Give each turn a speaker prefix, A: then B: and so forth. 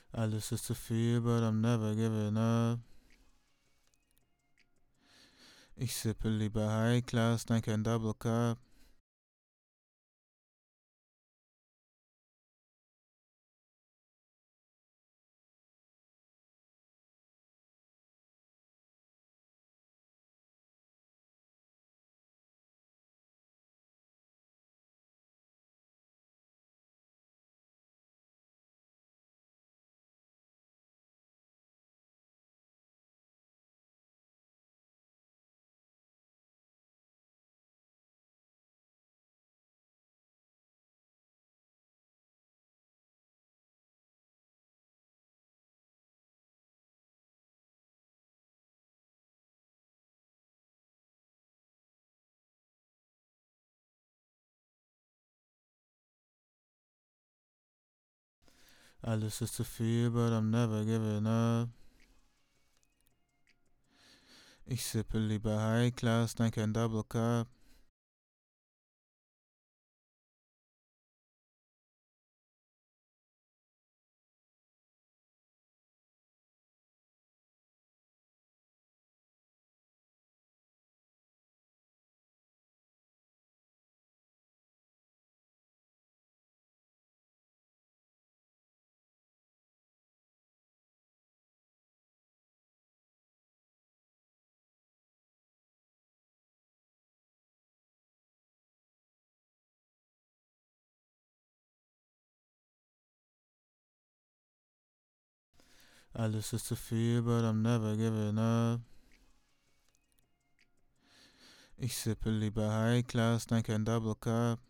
A: Alles ist zu viel, but I'm never giving up. Ich sippe lieber High Class, nein kein Double Cup. Alles ist zu viel, but I'm never giving up. Ich sippe lieber High Class, nein kein Double Cup. Alles ist zu viel, but I'm never giving up. Ich sippe lieber High Class, nein kein Double Cup.